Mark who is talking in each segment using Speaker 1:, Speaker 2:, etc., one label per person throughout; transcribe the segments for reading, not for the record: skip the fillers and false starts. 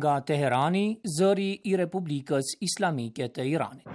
Speaker 1: nga Teherani, zëri I Republikës Islamike të Iranit.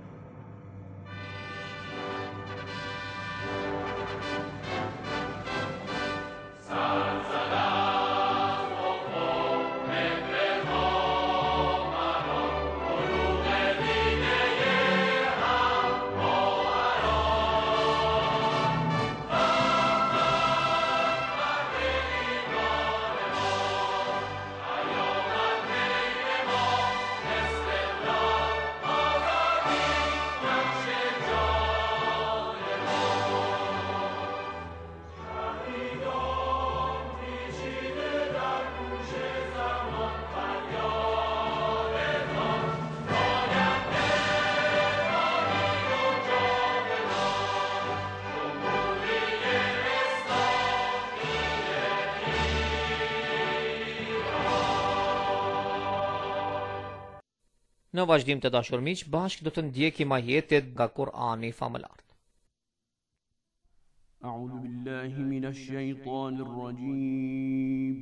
Speaker 2: Në vazhdim të dashur miq, bashkë do të ndjekim ajetet nga Kur'ani famëlar.
Speaker 3: A'udhu billahi minash shaitanir rajim.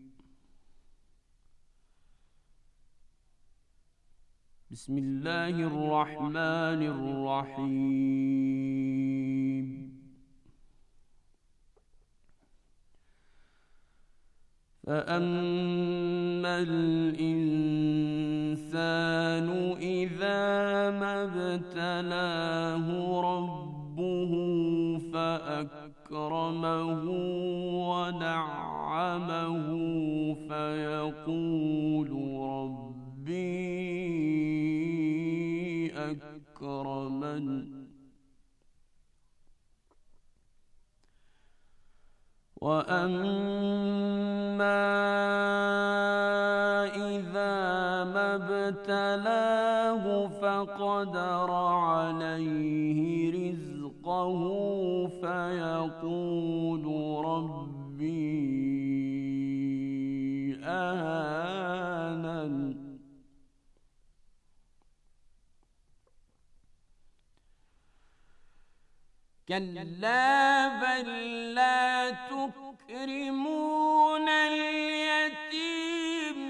Speaker 3: Bismillahir rahmanir rahim. فأما الإنسان إذا ما ابتلاه ربه فأكرمه ونعمه فيقول ربي أكرمن وأما إذا ما ابتلاه فقدر عليه رزقه فيقول ربي أهانن كلا بل لا تكرمون اليتيم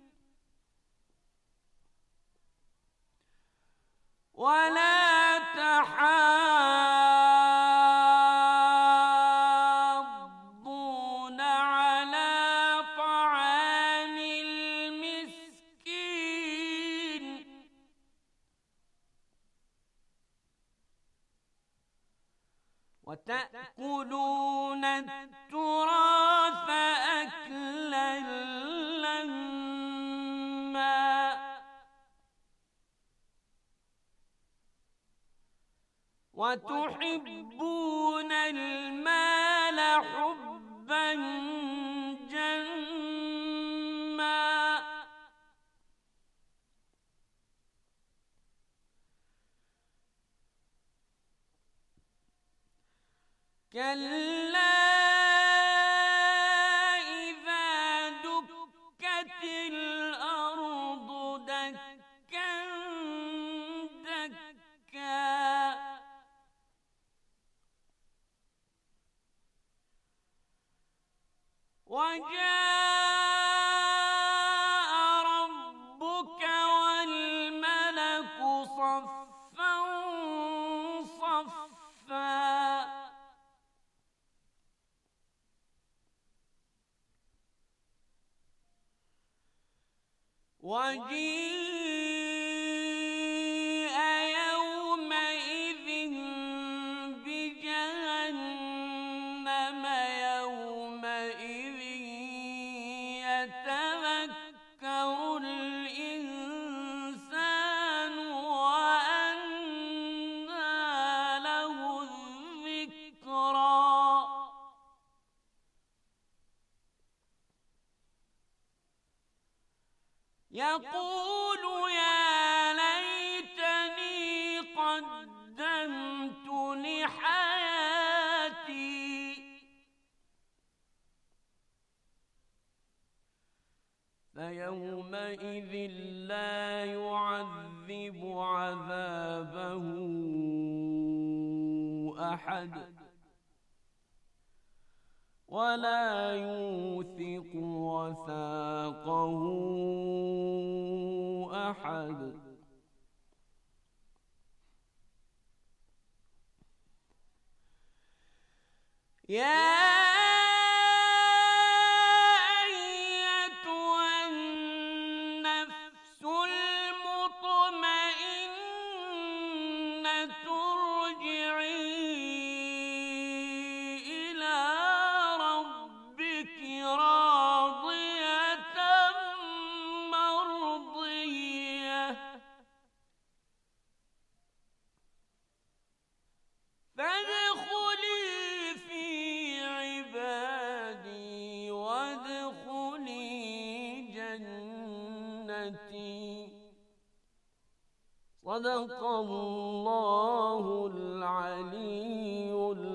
Speaker 3: ولا تحاضون على طعام المسكين وتأكلون التراث أكلا لما وتحبون المال حبا جما كلا إذا دكت الأرض دكا دكا وجاء ربك والملك صفا صفا وجيء يومئذ بجهنم يومئذ يتذكر الإنسان وأنى له الذكرى يقول يا ليتني قدمت لحياتي فيومئذ لا يعذب عذابه أحد ولا يوثق وثاقه أحد يا صدق الله العلي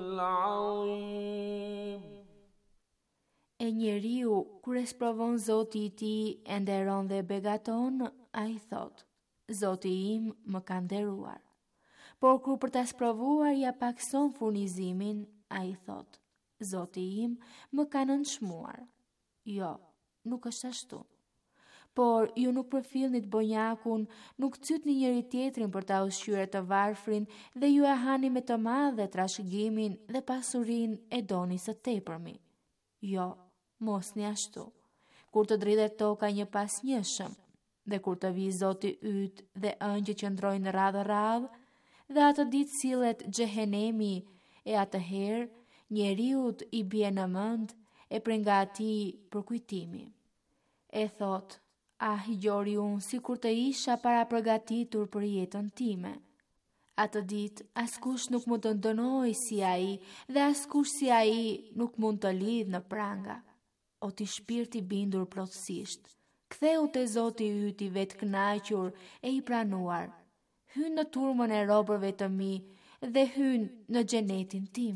Speaker 3: العظيم.
Speaker 4: E njeriu, kur e sprovon Zoti i tij e nderon dhe begaton, ai thot: Zoti im më ka nderuar. Por kur për ta sprovuar ja pakson furnizimin, ai thot: Zoti im më ka nënçmuar. Jo, nuk është ashtu. Por ju nuk përfillnit bonjakun, nuk cytni njëri tjetrin për ta ushqyer të varfrin dhe ju e hani me të madhe trashëgimin dhe pasurinë e doni së tepërmi. Jo, mos një ashtu. Kur të dridhet toka një pas njëshëm, dhe kur të vi Zoti yt dhe ëngjë që ndrojnë radhë, dhe atë ditë sillet xhehenemi, e atëherë njeriut i bie në mend e prej nga atij për kujtimi. E thot: Ah, gjori unë si kur të isha para përgatitur për jetën time. Atë ditë, askush nuk mund të ndënoj si ai dhe askush si ai nuk mund të lidh në pranga. O ti shpirti bindur plotësisht, ktheu te Zoti yt i vetkënaqur e i pranuar. Hyn në turmën e robërve të mi dhe hyn në xhenetin tim.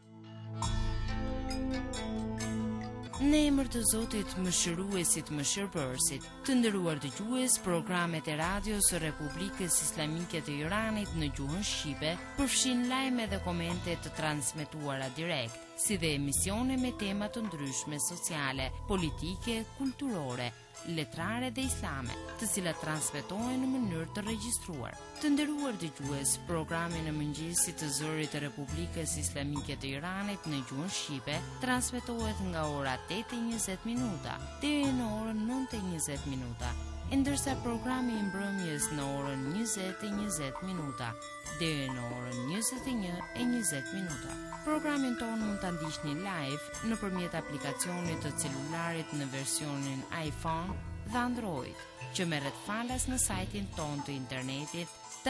Speaker 5: Në emër të Zotit Mëshiruesit Mëshirbërësit, të nderuar dëgjues, programet e radios së Republikës Islamike të Iranit në gjuhën shqipe përfshin lajme dhe komente të transmetuara direkt, si dhe emisione me tema të ndryshme sociale, politike, kulturore, letrare dhe islame, të cilat transmetohen në mënyrë të regjistruar. Të nderuar dëgjues, programi në mëngjesit të zërit të Republikës Islamike të Iranit në gjuhën shqipe transmetohet nga ora 8:20 deri në orën 9:20, ndërsa programi i mbrëmjes në orën 20:20 deri në orën 21:20. Programin tonë mund ta ndiqni live nëpërmjet aplikacionit të celularit në versionin iPhone dhe Android, që merret falas në sajtin tonë të internetit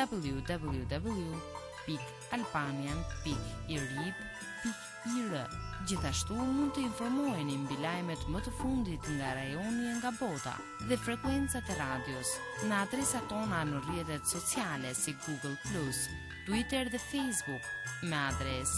Speaker 5: www.albanian.irib.ir. Gjithashtu mund të informoheni mbi lajmet më të fundit nga rajoni e nga bota dhe frekuencat e radios në adresat tona në rrjetet sociale si Google+, Twitter dhe Facebook me adresë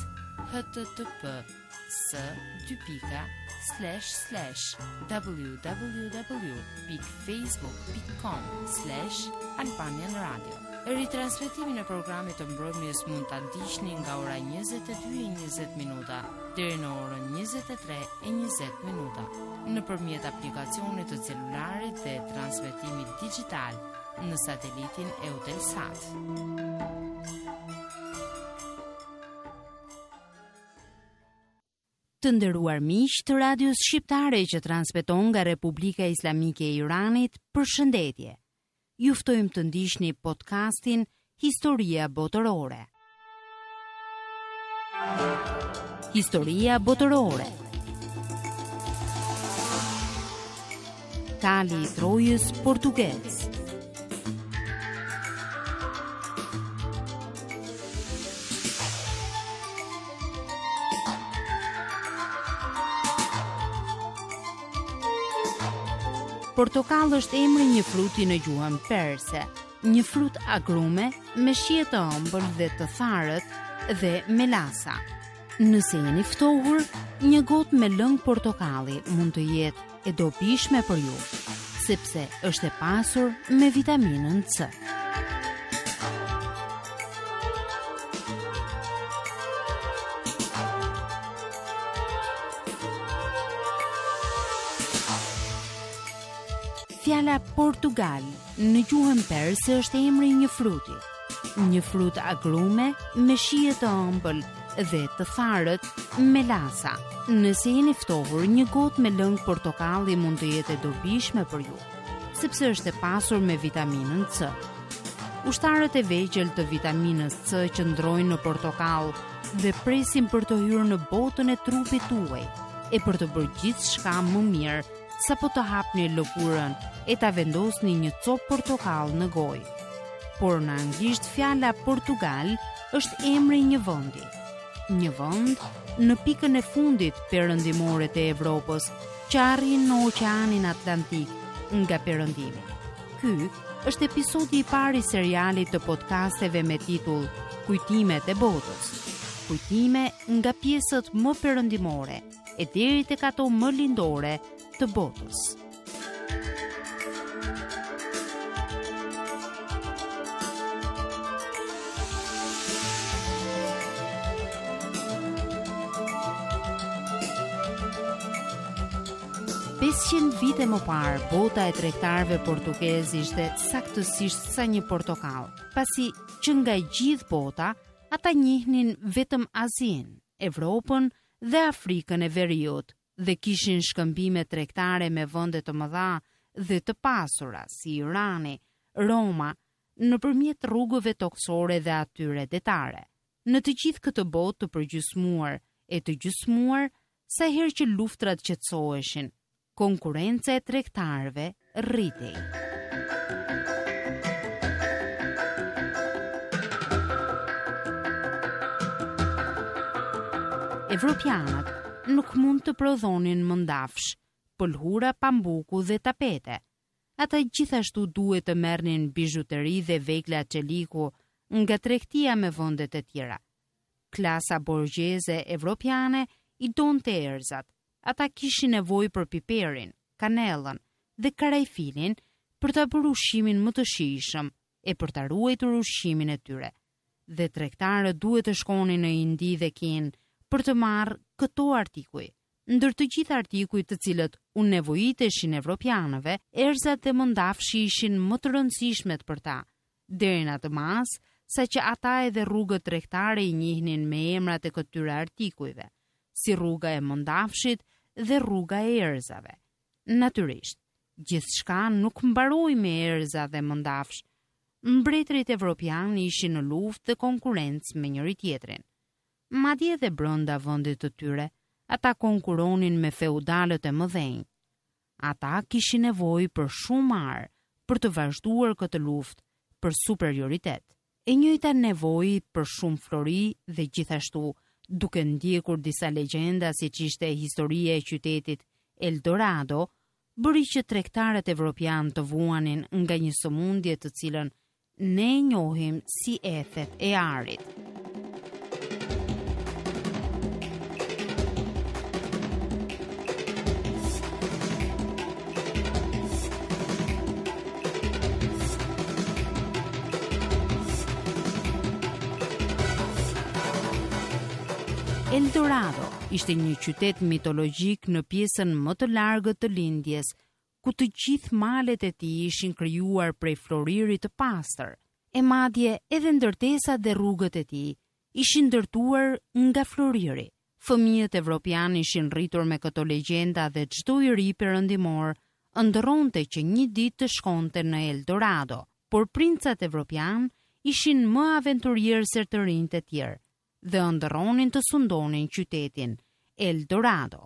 Speaker 5: http://www.facebook.com/Albanian Radio. Ritransmetimin e programit të mbrëmjes mund ta ndiqni nga ora 22:20 deri në orën 23:20 nëpërmjet aplikacionit të celularit dhe transmetimit digital në satelitin Eutelsat. Të nderuar miq të radios shqiptare që transmeton nga Republika Islamike e Iranit, përshëndetje. Ju ftojmë të ndiqni podcastin Historia Botërore. Historia Botërore. Kali i Trojës portugez. Portokalli është emri një fruti në gjuhën perse, një frut agrume me shije të ëmbël dhe të tharët dhe melasa. Nëse jeni ftohur, një gotë me lëng portokalli mund të jetë e dobishme për ju, sepse është e pasur me vitaminën C. Fjala Portugal në gjuhën perse është emri i një fruti. Një frut agrume me shije të ëmbël dhe të tharët melasa. Nëse jeni ftohur, një gotë me lëng portokalli mund të jetë e dobishme për ju, sepse është e pasur me vitaminën C. Ushtarët e vegjël të vitaminës C që ndrojnë në portokall dhe presin për të hyrë në botën e trupit tuaj e për të bërë gjithçka më mirë sapo të hapni lëkurën e ta vendosni një copë portokall në gojë. Por në anglisht fjala Portugal është emri i një vendi. Një vend në pikën e fundit perëndimore të Evropës, që arrin në Oqeanin Atlantik nga perëndimi. Ky është episodi i parë i serialit të podcasteve me titull Kujtimet e botës. Kujtime nga pjesët më perëndimore e deri tek ato më lindore të botës. Vite më parë, bota e tregtarëve portugezë ishte saktësisht sa një portokall, pasi që nga gjithë bota ata njihnin vetëm Azinë, Evropën dhe Afrikën e Veriut dhe kishin shkëmbime tregtare me vende të mëdha dhe të pasura si Irani, Roma, nëpërmjet rrugëve toksore dhe atyre detare. Në të gjithë këtë botë të përgjysmuar e të gjysmuar, sa herë që luftrat qetësoheshin, konkurenca e tregtarëve rritej. Evropianët nuk mund të prodhonin mëndafsh, pëlhura, pambuku dhe tapete. Ata gjithashtu duhet të merrnin bizhuteri dhe vegla çeliku nga tregtia me vendet e tjera. Klasa borgjeze evropiane i donte erzat. Ata kishin nevojë për piperin, kanellën dhe karajfilin për ta bërë ushqimin më të shijshëm e për ta ruajtur ushqimin e tyre. Dhe tregtarët duhet të shkonin në Indi dhe Kinë për të marrë këto artikuj. Ndër të gjithë artikujt të cilët u nevojiteshin evropianëve, erzat dhe mëndafshi ishin më të rëndësishmet për ta, deri në atë mas sa që ata edhe rrugët tregtare i njihnin me emrat e këtyre artikujve, si rruga e mëndafshit dhe rruga e erzave. Natyrisht, gjithçka nuk mbaroi me erza dhe mëndafsh. Mbretërit evropian ishin në luftë dhe konkurrencë me njëri tjetrin. Madje edhe brenda vendit të tyre, ata konkuronin me feudalët e mëdhenj. Ata kishin nevojë për shumë arë për të vazhduar këtë luftë për superioritet. E njëjta nevojë për shumë flori dhe gjithashtu, duke ndjekur disa legjenda si që ishte historia e qytetit Eldorado, bëri që tregtarët evropian të vuanin nga një sëmundje të cilën ne e njohim si ethet e arit. Eldorado ishte një qytet mitologjik në pjesën më të largët të lindjes, ku të gjithë malet e tij ishin krijuar prej floririt të pastër, e madje edhe ndërtesat dhe rrugët e tij ishin ndërtuar nga floriri. Fëmijët evropian ishin rritur me këto legjenda dhe çdo i ri perëndimor ëndërronte që një ditë të shkonte në Eldorado, por princat evropian ishin më aventurierë se të rinjtë e tjerë dhe ëndërronin të sundonin qytetin Eldorado.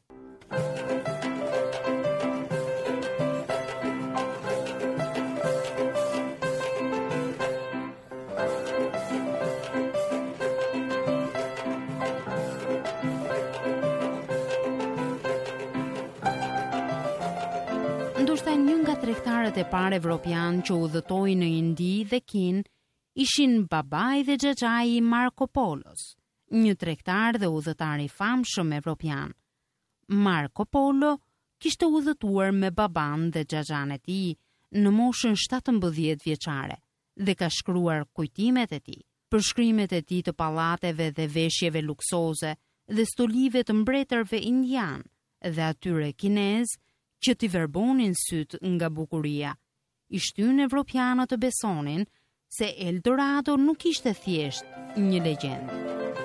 Speaker 5: Ndoshta një nga tregtarët e parë evropian që udhëtoi në Indi dhe Kinë ishin babai dhe xhaxhai i Marco Polos, një tregtar dhe udhëtar i famshëm evropian. Marco Polo kishte udhëtuar me baban dhe xhaxhan e tij në moshën 17 vjeçare dhe ka shkruar kujtimet e tij, përshkrimet e tij të pallateve dhe veshjeve luksoze dhe stolive të mbretërve indian dhe atyre kinez që t'i verbonin syt nga bukuria. I shtyn evropianët të besonin se Eldorado nuk ishte thjesht një legjendë.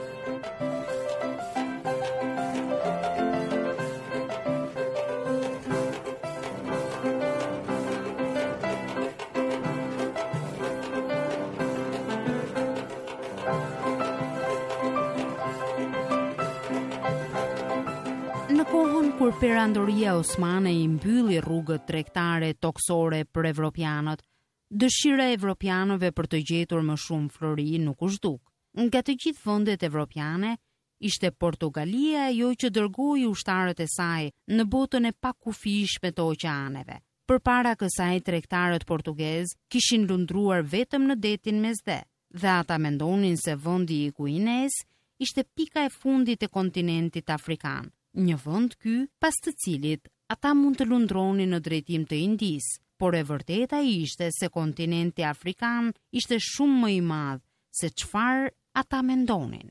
Speaker 5: Në kohën kur perandoria osmane i mbylli rrugët tregtare toksore për evropianët, dëshira e evropianëve për të gjetur më shumë flori nuk u zhduk. Nga të gjithë vendet evropiane, ishte Portogalia ajo që dërgoi ushtarët e saj në botën e pakufishme të oqeaneve. Përpara kësaj tregtarët portugez kishin lundruar vetëm në detin Mesdhe, dhe ata mendonin se vendi i Guinës ishte pika e fundit e kontinentit afrikan. Një vend ky, pas të cilit ata mund të lundronin në drejtim të Indis, por e vërteta ishte se kontinenti afrikan ishte shumë më i madh se çfarë ata mendonin.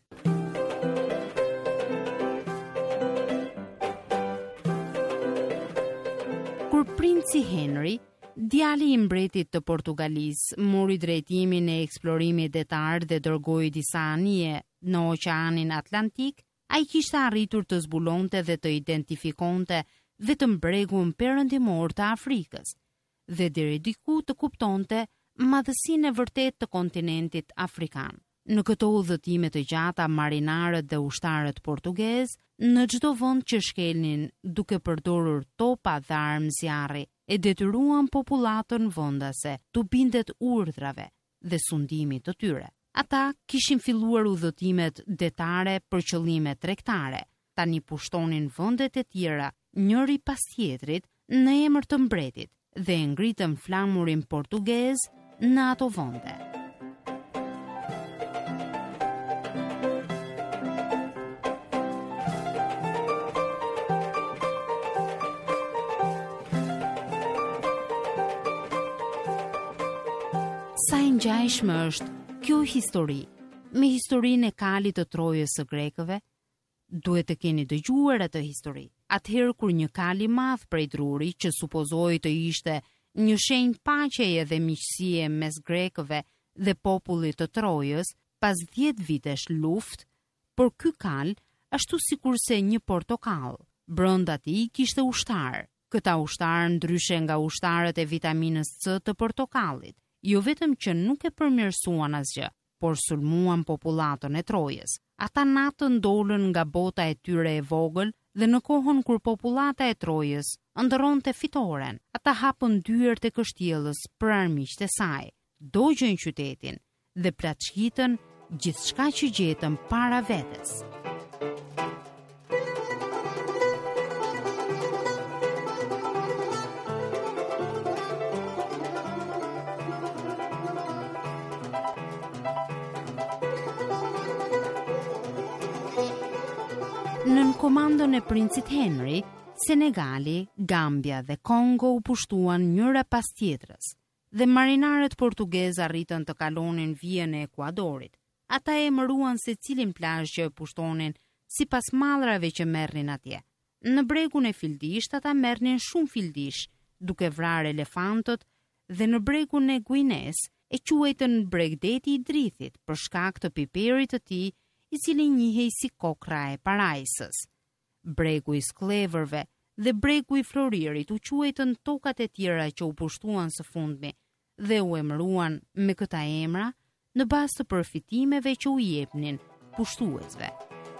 Speaker 5: Kur princi Henry, djali i mbretit të Portugalisë, mori drejtimin e eksplorimit detar dhe dërgoi disa anije në Oqeanin Atlantik, ai kishte arritur të zbulonte dhe të identifikonte vetëm bregun perëndimor të Afrikës dhe deri diku të kuptonte madhësinë e vërtetë të kontinentit afrikan. Në këto udhëtime të gjata, marinarët dhe ushtarët portugez në çdo vend që shkelnin duke përdorur topa dhe armë zjarri e detyruan popullatën vendase të bindet urdhrave dhe sundimit të tyre. Ata kishin filluar udhëtimet detare për qëllime tregtare. Tani pushtonin vendet e tjera njëri pas tjetrit në emër të mbretit dhe ngritën flamurin portugez në ato vende. Sa e ngjashme është kjo histori me historinë e kalit të Trojës së grekëve? Duhet të keni dëgjuar atë histori. Atëherë kur një kal i madh prej druri, që supozohej të ishte një shenjë paqeje dhe miqësie mes grekëve dhe popullit të Trojës, pas 10 vitesh luftë, por ky kal, ashtu sikurse një portokall, brenda tij kishte ushtar. Këta ushtar, ndryshe nga ushtarët e vitaminës C të portokallit, jo vetëm që nuk e përmirësuan asgjë, por sulmuan popullatën e Trojës. Ata natën dolën nga bota e tyre e vogël dhe në kohën kur popullata e Trojës ndërronte fitoren, ata hapën dyert e kështjellës për armiqtë e saj, dogjën qytetin dhe plaçkitën gjithçka që gjetën para vetes. Nën komandën e princit Henry, Senegali, Gambia dhe Kongo u pushtuan njëra pas tjetrës, dhe marinarët portugez arritën të kalonin vijën e Ekuadorit. Ata emëruan secilin plazh që e pushtonin sipas mallrave që merrnin atje. Në bregun e Fildisht ata merrnin shumë fildish, duke vrarë elefantët, dhe në bregun e Guinës e quajtën bregdeti i drithit për shkak të piperit të tij, i cili njihej si kokra e parajsës. Bregu i skleverve dhe bregu i floririt u quajtën tokat e tjera që u pushtuan së fundmi dhe u emëruan me këta emra në bazë të përfitimeve që u jepnin pushtuesve.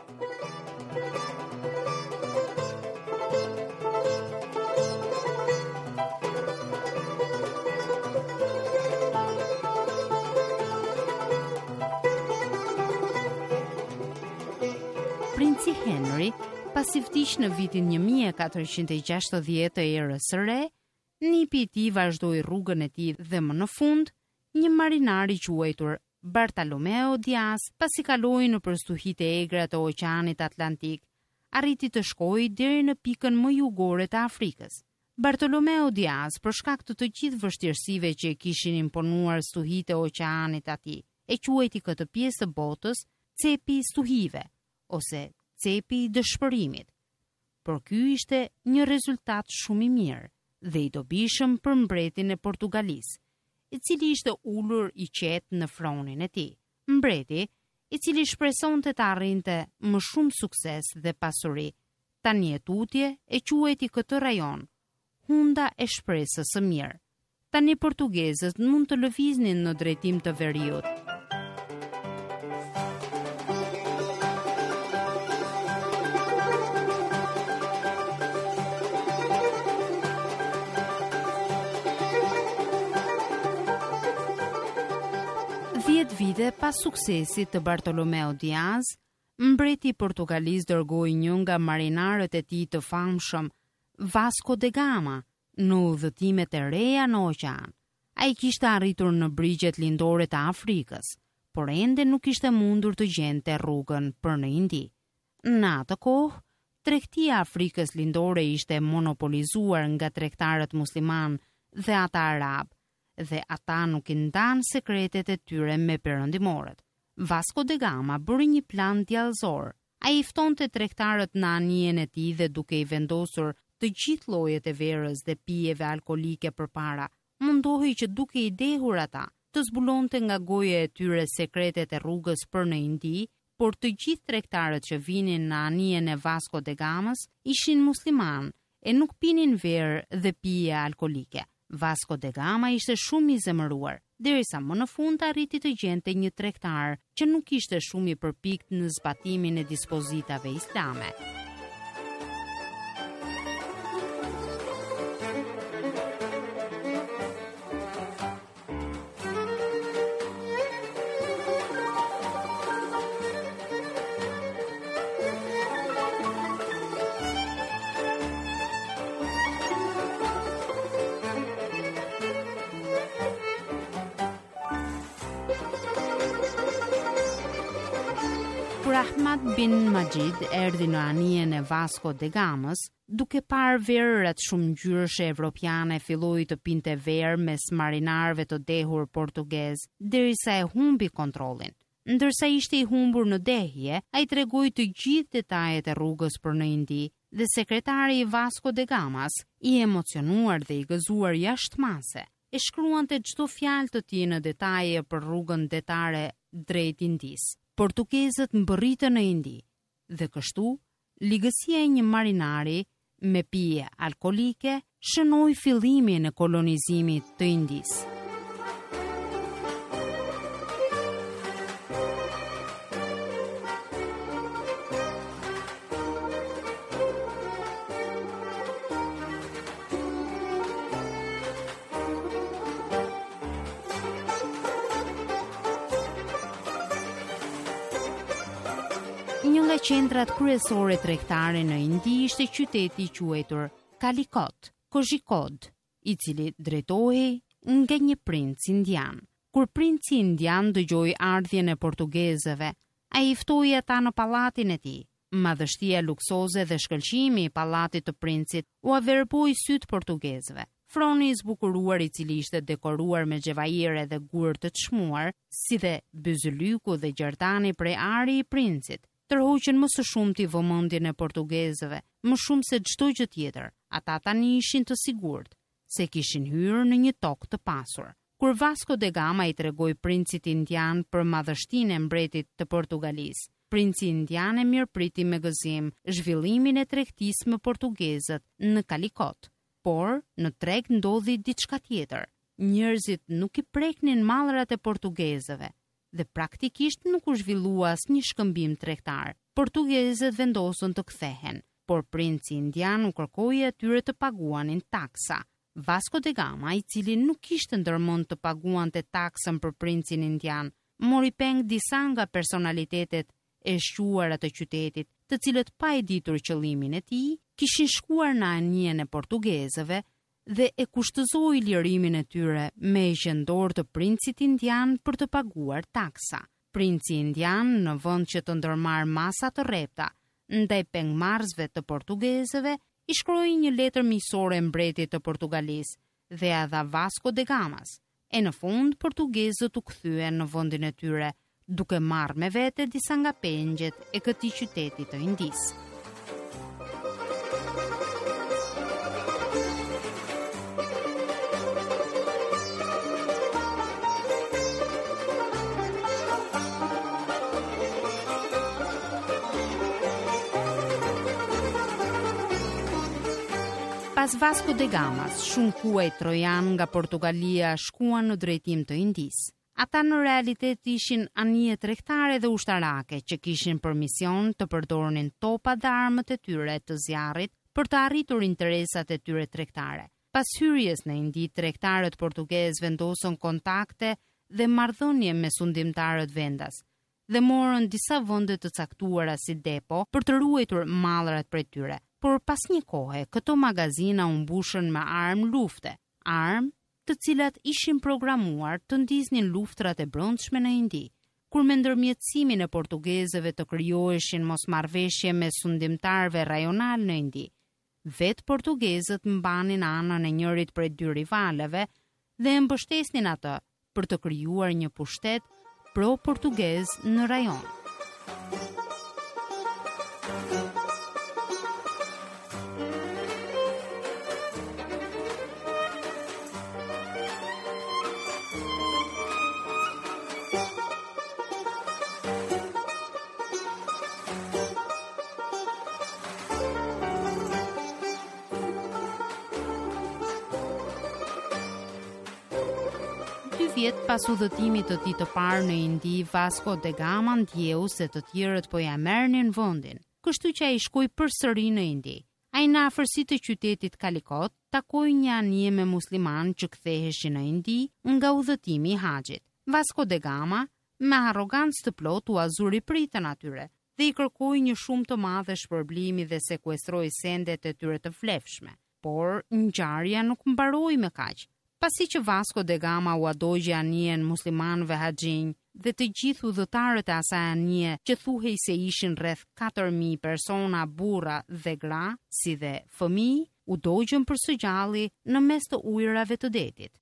Speaker 5: Princi Henry, pasi vdiq në vitin 1460 të erës së re, nipi i tij vazhdoi rrugën e tij dhe më në fund, një marinar i quajtur Bartolomeo Diaz, pasi kaloi nëpër stuhitë e egra të Oqeanit Atlantik, arriti të shkojë deri në pikën më jugore të Afrikës. Bartolomeo Diaz, për shkak të gjithë vështirësive që kishin imponuar stuhitë e Oqeanit atij, e quajti këtë pjesë të botës cepi i stuhive, ose cepi i dëshpërimit. por ky ishte një rezultat shumë i mirë dhe i dobishëm për mbretin e Portugalisë, i cili ishte ulur i qetë në fronin e tij. Mbreti, i cili shpresonte të arrinte më shumë sukses dhe pasuri, tani e tutje e quajti këtë rajon Hunda e shpresës së mirë. Tani portugezët mund të lëviznin në drejtim të veriut. Vite pas suksesit të Bartolomeu Diaz, mbreti portugaliz dërgoi një nga marinarët e tij të famshëm, Vasco da Gama, në udhëtimet e reja në oqean. Ai kishte arritur në brigjet lindore të Afrikës, por ende nuk ishte mundur të gjente rrugën për në Indi. Në atë kohë, tregtia e Afrikës lindore ishte monopolizuar nga tregtarët musliman dhe ata arab, dhe ata nuk i ndan sekretet e tyre me perëndimorët. Vasco da Gama bëri një plan djallëzor. Ai i ftonte tregtarët në anijen e tij dhe duke i vendosur të gjithë llojet e verës dhe pijeve alkolike përpara, mundohej që duke i dehur ata, të zbulonte nga goja e tyre sekretet e rrugës për në Indi, por të gjithë tregtarët që vinin në anijen e Vasco da Gamës ishin musliman e nuk pinin verë dhe pije alkolike. Vasco da Gama ishte shumë i zemëruar, derisa më në fund arriti të gjente një tregtar që nuk ishte shumë i përpikt në zbatimin e dispozitave islame. Kur Ahmad bin Majid erdhi në anijen e Vasco da Gamës, duke parë verërat shumë ngjyrëshe evropiane, filloi të pinte verë mes marinarëve të dehur portugez, derisa e humbi kontrollin. Ndërsa ishte i humbur në dehje, ai tregoi të gjithë detajet e rrugës për në Indi, dhe sekretari i Vasco da Gamas, i emocionuar dhe i gëzuar jashtëmase, e shkruante çdo fjalë të tij në detaje për rrugën detare drejt Indis. Portugezët mbërritën në Indi dhe kështu ligësia e një marinari me pije alkolike shënoi fillimin e kolonizimit të Indis. Një nga qendrat kryesore tregtare në Indi ishte qyteti i quajtur Calicut, Kozhikode, i cili drejtohej nga një princ indian. Kur princi indian dëgjoi ardhjen e portugezëve, ai i ftoi ata në pallatin e tij. Madhështia luksoze dhe shkëlqimi i pallatit të princit u averboi syt portugezëve. Froni i zbukuruar, i cili ishte dekoruar me xhevajire dhe gur të çmuar, si dhe byzylyku dhe gjerdani prej ari i princit, tërhoqën më së shumti vëmendjen e portugezëve, më shumë se çdo gjë tjetër. Ata tani ishin të sigurt se kishin hyrë në një tokë të pasur. Kur Vasco da Gama i tregoi princit indian për madhështinë e mbretit të Portugalisë, princi indian e mirëpriti me gëzim zhvillimin e tregtisë me portugezët në Calicut. Por në treg ndodhi diçka tjetër. Njerëzit nuk i preknin mallrat e portugezëve dhe praktikisht nuk u zhvillua asnjë shkëmbim tregtar. Portugezët vendosën të kthehen, por princi indian u kërkoi atyre të paguanin taksa. Vasco da Gama, i cili nuk kishte ndërmend të paguante taksën për princin indian, mori peng disa nga personalitetet e shquara të qytetit, të cilët pa e ditur qëllimin e tij, kishin shkuar në anijen e portugezëve dhe e kushtëzoi lirimin e tyre me gjendor të princit indian për të paguar taksa. Princi indian, në vend që të ndërmarr masa të rrepta ndaj pengmarrësve të portugezëve, i shkroi një letër miqësore mbretit të Portugalisë dhe ia dha Vasco da Gamas. E në fund portugezët u kthyen në vendin e tyre, duke marrë me vete disa nga pengjet e këtij qyteti të Indisë. Pas Vasco da Gamas, shumë kuaj trojan nga Portugalia shkuan në drejtim të Indisë. Ata në realitet ishin anije tregtare dhe ushtarake që kishin për mision të përdornin topat dhe armët e tyre të zjarrit për të arritur interesat e tyre tregtare. Pas hyrjes në Indi, tregtarët portugezë vendosën kontakte dhe marrëdhënie me sundimtarët vendas dhe morën disa vende të caktuara si depo për të ruajtur mallrat prej tyre. Por pas një kohe, këto magazina u mbushën me armë lufte, armë të cilat ishin programuar të ndisnin luftrat e brendshme në Indi, kur me ndërmjetësimin e portugezëve të krijoheshin mosmarrveshje me sundimtarëve rajonal në Indi. Vetë portugezët mbanin anën e njërit prej dy rivaleve dhe e mbështesnin atë për të krijuar një pushtet pro-portugez në rajon. Vjet pas udhëtimit të tij të parë në Indi, Vasco da Gama ndjeu se të tjerët po ja merrnin vendin, kështu që ai shkoi përsëri në Indi. Ai në afërsitë të qytetit Calicut takoi një anije me musliman që ktheheshin në Indi nga udhëtimi i haxhit. Vasco da Gama me arrogancë të plot u azuri pritën atyre dhe i kërkoi një shumë të madhe shpërblimi dhe sekuestroi sendet e tyre të vlefshme. Por ngjarja nuk mbaroi me kaq. Pasi që Vasco da Gama u adogji anijen muslimanëve haxhinj dhe të gjithë udhëtarët e asaj anije që thuhej se ishin rreth 4.000 persona, burra dhe gra, si dhe fëmijë, u dogjën për së gjalli në mes të ujërave të detit.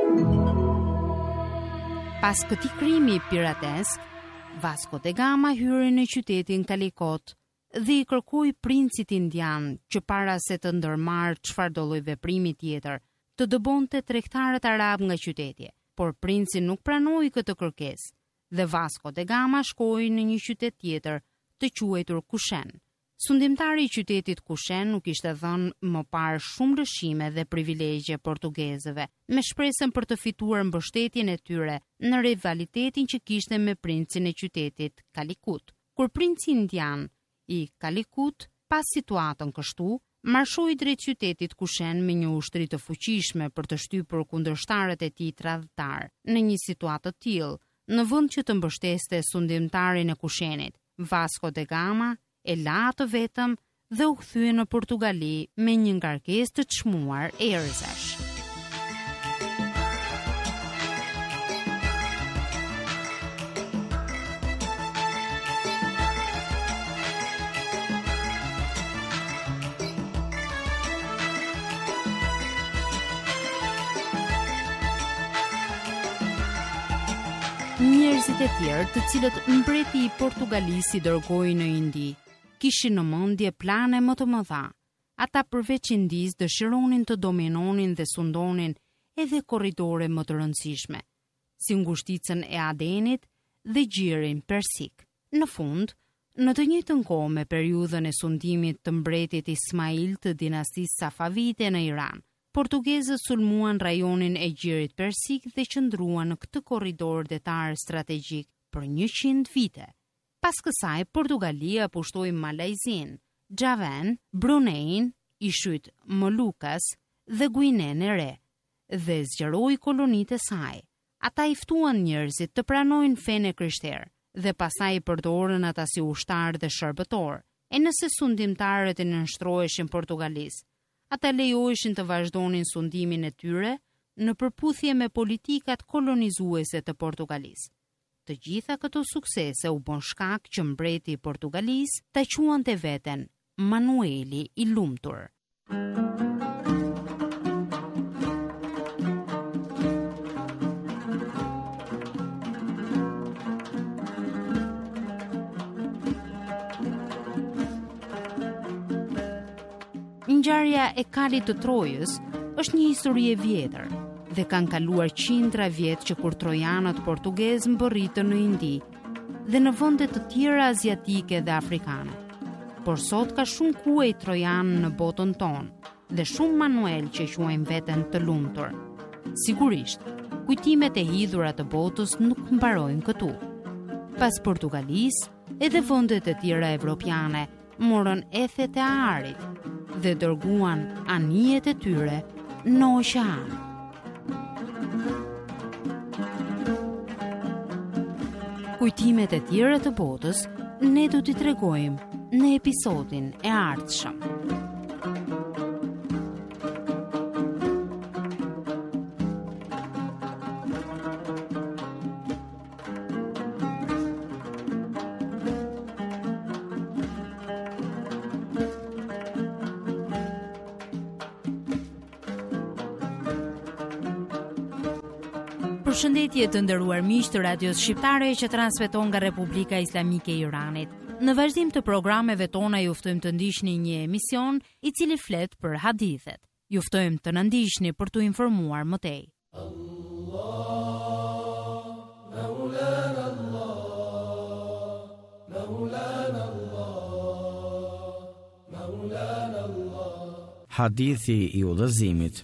Speaker 5: Pas këtij krimi piratesk, Vasco da Gama hyri në qytetin Calicut dhe i kërkoi princit indian që para se të ndërmarrë çfarëdo lloj veprimi tjetër, të dëbonte tregtarët arab nga qyteti, por princi nuk pranoi këtë kërkesë dhe Vasco da Gama shkoi në një qytet tjetër të quajtur Kushen. Sundimtari i qytetit Kushen nuk ishte dhënë më parë shumë lëshime dhe privilegje portugezëve, me shpresën për të fituar mbështetjen e tyre në rivalitetin që kishte me princin e qytetit Calicut. Kur princi indian i Calicut, pas situatën kështu, marshoi drejt qytetit Kushen me një ushtri të fuqishme për të shtypur kundërshtarët e tij tradhtar. Në një situatë të tillë, në vend që të mbështeste sundimtarin e Kushenit, Vasco da Gama e la atë vetëm dhe u kthye në Portugali me një ngarkesë të çmuar erëzash. Njerëzit e tjerë të cilët mbreti i Portugalisë i dërgoi në Indi, kishin në mendje plane më të mëdha. Ata përveç Indisë dëshironin të dominonin dhe sundonin edhe korridore më të rëndësishme, si ngushticën e Adenit dhe gjirin persik. Në fund, në të njëjtën kohë me periudhën e sundimit të mbretit Ismail të dinastisë Safavide në Iran, portugezët sulmuan rajonin e gjirit persik dhe qëndruan në këtë korridor detar strategjik për 100 vite. Pas kësaj, Portugalia pushtoi Malajzin, Javan, Brunein, Ishyt Molukas dhe Guinenë e Re dhe zgjeroi kolonitë e saj. Ata i ftuan njerëzit të pranojnë fenë krishterë dhe pastaj i përdorën ata si ushtar dhe shërbëtor. E nëse sundimtarët e nënshtroheshin Portugalisë, ata lejoheshin të vazhdonin sundimin e tyre në përputhje me politikat kolonizuese të Portugalisë. Të gjitha këto suksese u bën shkak që mbreti i Portugalisë ta quante veten Manueli i Lumtur. Ngjarja e Kalit të Trojës është një histori e vjetër dhe kanë kaluar qindra vjet që kur trojanët portugezë mbërritën në Indi dhe në vende të tjera aziatike dhe afrikane. Por sot ka shumë kuaj trojan në botën tonë, dhe shumë manuel që quajnë veten të lumtur. Sigurisht, kujtimet e hidhura të botës nuk mbarojnë këtu. Pas Portugalisë, edhe vendet e tjera evropiane morën ethet e arit dhe dërguan anijet e tyre në oqean. Kujtimet e tjera të botës ne do t'i tregojmë në episodin e ardhshëm. Përshëndetje të nderuar miq të Radios Shqiptare që transmeton nga Republika Islamike e Iranit. Në vazhdim të programeve tona ju ftojmë të ndiqni një emision i cili flet për hadithet. Ju ftojmë të na ndiqni për t'u informuar më tej.
Speaker 6: Hadithi i udhëzimit.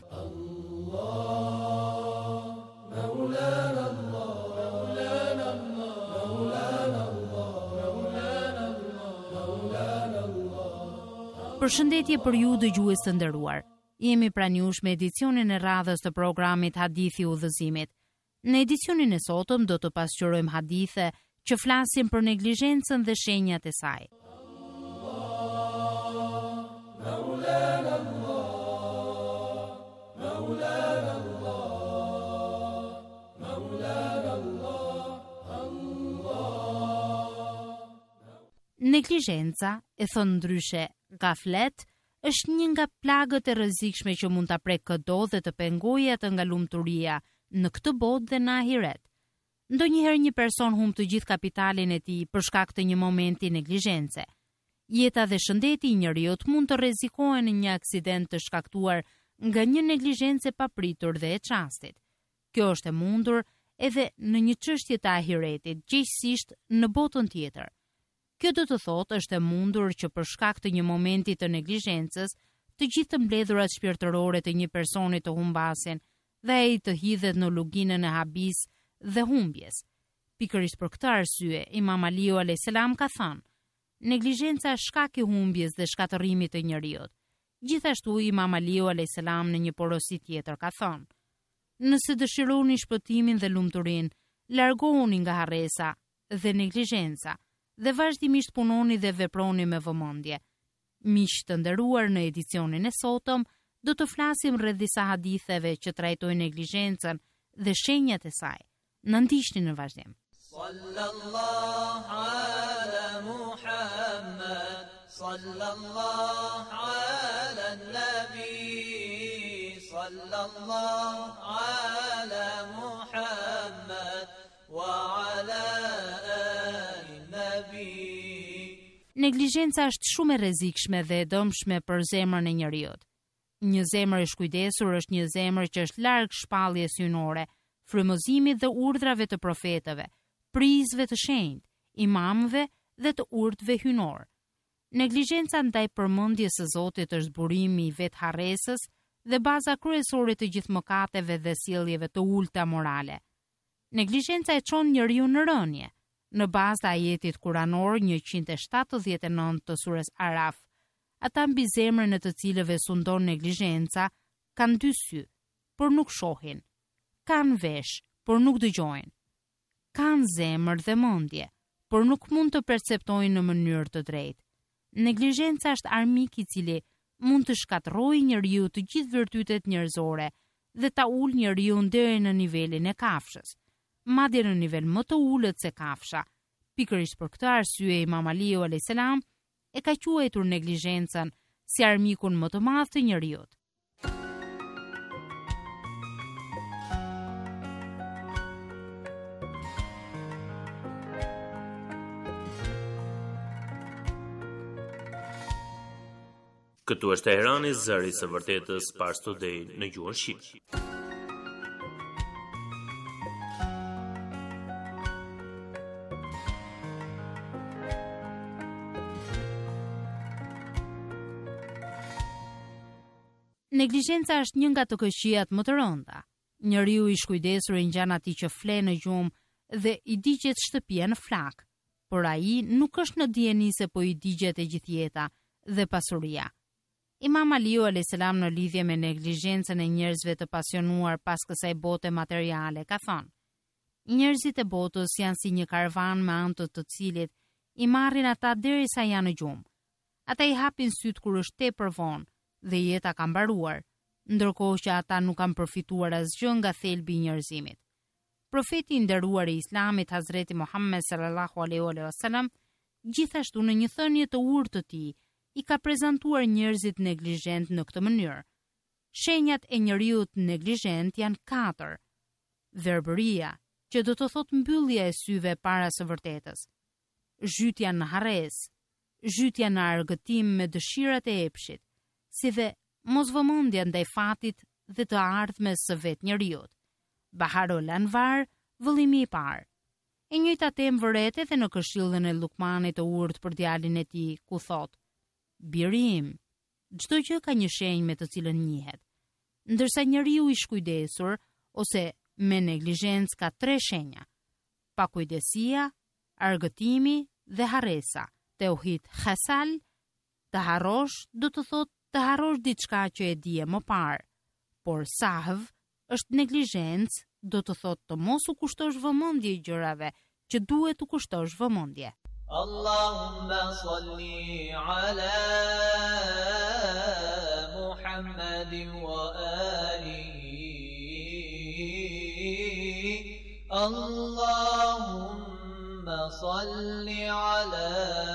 Speaker 5: Përshëndetje për ju dëgjues të nderuar. Jemi pranë jush me edicionin e radhës të programit Hadithi i udhëzimit. Në edicionin e sotëm do të pasqyrojmë hadithe që flasin për neglizhencën dhe shenjat e saj. Neglizhenca, e thënë ndryshe gaflet, është një nga plagët e rrezikshme që mund ta prek çdo dhe të pengojë atë nga lumturia në këtë botë dhe në ahiret. Ndonjëherë një person humb të gjithë kapitalin e tij për shkak të një momenti neglizhence. Jeta dhe shëndeti i njeriu mund të rrezikohen në një aksident të shkaktuar nga një neglizhencë e papritur dhe e çastit. Kjo është e mundur edhe në një çështje të ahiretit, gjithsesi në botën tjetër. Kjo do të thotë është e mundur që për shkak të një momenti të neglizhencës, të gjithë të mbledhurat shpirtërore të një personi të humbasin dhe ai të hidhet në luginën e habis dhe humbjes. Pikërisht për këtë arsye, Imam Aliu a.s. ka thënë: neglizhenca është shkak i humbjes dhe shkatërrimit të njeriu. Gjithashtu Imam Aliu a.s. në një porosi tjetër ka thënë: nëse dëshironi shpëtimin dhe lumturinë, largohuni nga harresa dhe neglizhenca dhe vazhdimisht punoni dhe veproni me vëmendje. Miq të nderuar, në edicionin e sotëm do të flasim rreth disa haditheve që trajtojnë neglizhencën dhe shenjat e saj. Na ndiqni në vazhdim.
Speaker 7: Sallallahu ala Muhammad, sallallahu ala nabi, sallallahu ala Muhammad wa ala
Speaker 5: Neglizhenca është shumë e rrezikshme dhe e dëmshme për zemrën e njeriu. Një zemër e shkujdesur është një zemër që është larg shpalljes hynore, frymëzimit dhe urdhrave të profetëve, prizve të shenjtë, imamëve dhe të urtëve hynor. Neglizhenca ndaj përmendjes së Zotit është burimi i vetharresës dhe baza kryesore të gjithë mëkateve dhe sjelljeve të ulta morale. Neglizhenca e çon njeriu në rënje. Në bazë të ajetit kuranor 179 të surës Araf, ata mbi zemrën e të cilëve sundon neglizhenca kanë dy sy, por nuk shohin, kanë vesh, por nuk dëgjojnë, kanë zemër dhe mendje, por nuk mund të perceptojnë në mënyrë të drejtë. Neglizhenca është armik i cili mund të shkatërrojë njeriu të gjithë virtytet njerëzore dhe ta ulë njeriu deri në nivelin e kafshës, madje në nivel më të ulët se kafsha. Pikërisht për këtë arsye Imam Aliu a.s. e ka quajtur neglizhencën si armikun më të madh të njeriu.
Speaker 8: Këtu është Teherani, zëri së vërtetës, Pars Today në gjuhën shqipe.
Speaker 5: Neglizhenca është një nga të këqijat më të rënda. Njeriu i shkujdesur i ngjan atij që fle në gjumë dhe i digjet shtëpia në flak, por ai nuk është në dijeni se po i digjet e gjithë jeta dhe pasuria. Imam Aliu a.s. në lidhje me neglizhencën e njerëzve të pasionuar pas kësaj bote materiale ka thënë: njerëzit e botës janë si një karvan me anë të cilit i marrin ata derisa janë në gjumë. Ata i hapin syt kur është tepër vonë dhe jeta ka mbaruar, ndërkohë që ata nuk kanë përfituar asgjë nga thelbi i njerëzimit. Profeti i nderuar i Islamit Hazreti Muhammed sallallahu alaihi wasallam gjithashtu në një thënie të urtë të tij i ka prezantuar njerëzit neglizhent në këtë mënyrë. Shenjat e njeriut neglizhent janë 4. Verbëria, që do të thotë mbyllja e syve para së vërtetës. Zhytja në harresë, zhytja në argëtim me dëshirat e epshit, si dhe mosvëmendja ndaj fatit dhe të ardhmes së vet njeriut. Baharul Anvar, vëllimi i parë. E njëjta temë vëret edhe në këshillën e Lukmanit të urtë për djalin e tij, ku thotë: biri im, çdo gjë ka një shenjë me të cilën njihet, ndërsa njeriu i shkujdesur ose me neglizhencë ka 3 shenja: pakujdesia, argëtimi dhe harresa. Tauhid hasal, të harrosh do të thotë të harrosh diçka që e dije më parë, por sahv është neglizhencë, do të thotë të mos u kushtosh vëmendje gjërave që duhet u kushtosh vëmendje.
Speaker 7: Allahumma salli ala Muhammadin wa alihi. Allahumma salli ala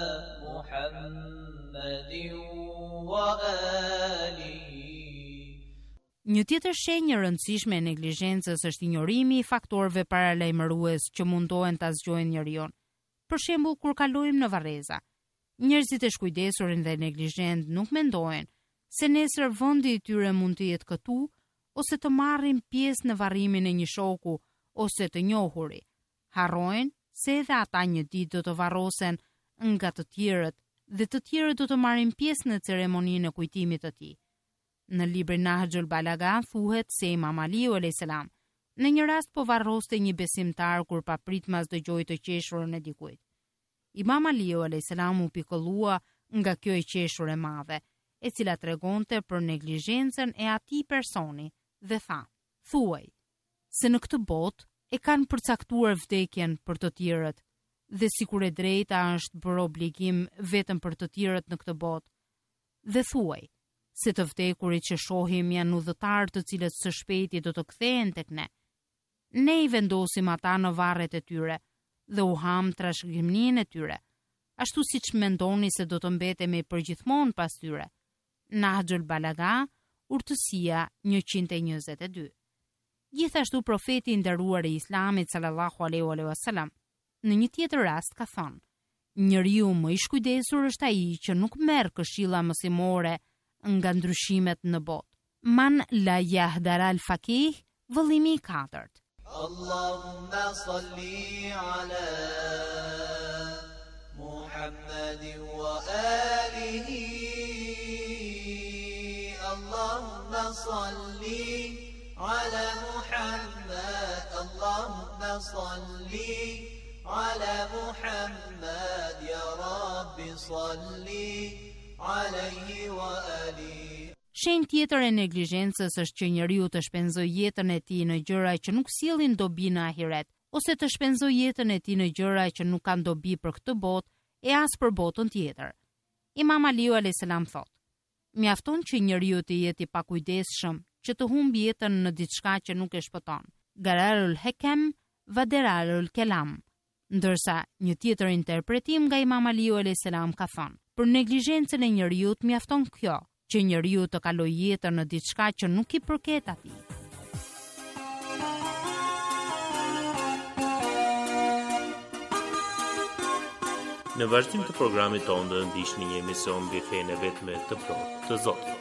Speaker 7: Muhammadin wa alihi.
Speaker 5: Një tjetër shenjë e rëndësishme e neglizhencës është ignorimi i faktorëve paralajmërues që mundohen ta zgjojnë njeriu. Për shembull, kur kalojmë në varreza, njerëzit e shkujdesur dhe neglizhent nuk mendojnë se nesër vendi i tyre mund të jetë këtu, ose të marrin pjesë në varrimin e një shoku ose të njohuri. Harrojnë se edhe ata një ditë do të varrosen nga të tjerët dhe të tjerët do të marrin pjesë në ceremoninë e kujtimit të tij. Në librin Nahjul Balaga thuhet se Imam Aliu a.s. në një rast po varroste një besimtar kur papritmas dëgjoi të qeshurën e dikujt. Imam Aliu a.s. u pikëllua nga kjo e qeshur e madhe, e cila tregonte për neglizhencën e atij personi dhe tha: thuaj se në këtë botë e kanë përcaktuar vdekjen për të tjerët dhe sikur e drejta është bërë obligim vetëm për të tjerët në këtë botë. Dhe thuaj se të vdekurit që shohim janë udhëtar të cilët së shpejti do të kthehen tek ne. Ne i vendosim ata në varret e tyre dhe u ham trashëgiminë e tyre, ashtu siç mendoni se do të mbetemi përgjithmonë pas tyre. Nahjul Balaga, urtësia 122. Gjithashtu profeti i nderuar i Islamit sallallahu alaihi wasallam në një tjetër rast ka thënë: njeriu më i shkujdesur është ai që nuk merr këshilla mësimore nga ndryshimet në botë. Man la yahdar al faqih, vëllimi i 4.
Speaker 7: Allahumma salli ala Muhammadin wa alihi. Allahumma salli ala Muhammad. Allahumma salli ala Muhammad. Ya Rabbi salli alayhi wa alihi.
Speaker 5: Shenjë tjetër e neglizhencës është që njeriu të shpenzojë jetën e tij në gjëra që nuk sjellin dobi në ahiret, ose të shpenzojë jetën e tij në gjëra që nuk kanë dobi për këtë botë e as për botën tjetër. Imam Aliu a.s. thotë: mjafton që njeriu të jetë i pakujdesshëm që të humbi jetën në diçka që nuk e shpëton. Gararul Hakem va derarul kelam. Ndërsa një tjetër interpretim nga Imam Aliu a.s. ka thënë: për neglizhencën e njeriu mjafton kjo, që njeriu të kalojë jetën në diçka që nuk i përket atij.
Speaker 8: Në vazhdim të programit tonë do ndiqni një emision mbi fenë vetme të plotë të Zotit.